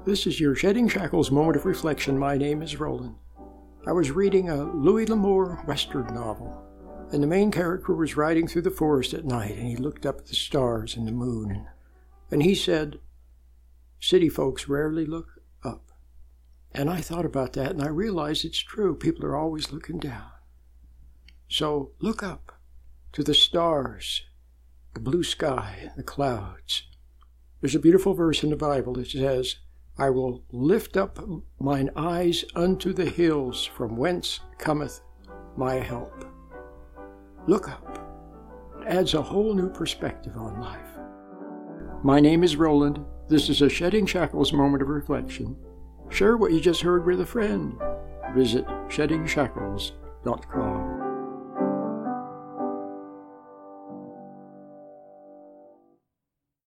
This is your Shedding Shackles moment of reflection. My name is Roland. I was reading a Louis L'Amour Western novel, and the main character was riding through the forest at night, and he looked up at the stars and the moon, and he said, "City folks rarely look up." And I thought about that, and I realized it's true. People are always looking down. So look up to the stars, the blue sky, the clouds. There's a beautiful verse in the Bible that says, "I will lift up mine eyes unto the hills, from whence cometh my help." Look up. It adds a whole new perspective on life. My name is Roland. This is a Shedding Shackles moment of reflection. Share what you just heard with a friend. Visit sheddingshackles.com.